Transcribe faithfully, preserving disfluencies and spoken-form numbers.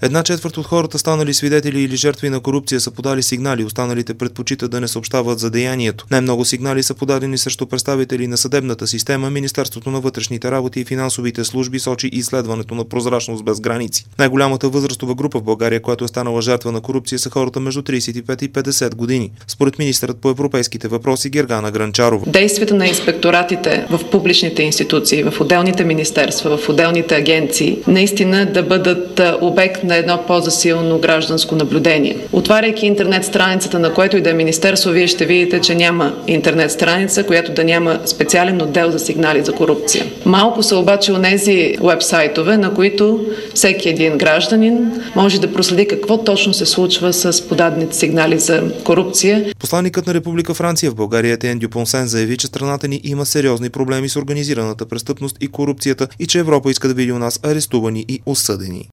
Една четвърт от хората, станали свидетели или жертви на корупция, са подали сигнали, останалите предпочитат да не съобщават за деянието. Най-много сигнали са подадени срещу представители на съдебната система, Министерството на вътрешните работи и финансовите служби, сочи изследването на Прозрачност без граници. Най-голямата възрастова група в България, която е станала жертва на корупция, са хората между тридесет и пет и петдесет години, според министърът по европейските въпроси Гергана Грънчарова. Действията на инспекторатите в публичните институции, в отделните министерства, в отделните агенции, наистина да бъдат обект на едно по-засилено гражданско наблюдение. Отваряйки интернет страницата на което и да е министерство, вие ще видите, че няма интернет страница, която да няма специален отдел за сигнали за корупция. Малко са обаче онези уебсайтове, на които всеки един гражданин може да проследи какво точно се случва с подадените сигнали за корупция. Посланникът на Република Франция в България Етиен Дюпонсен заяви, че страната ни има сериозни проблеми с организираната престъпност и корупцията и че Европа иска да види у нас арестувани и осъдени.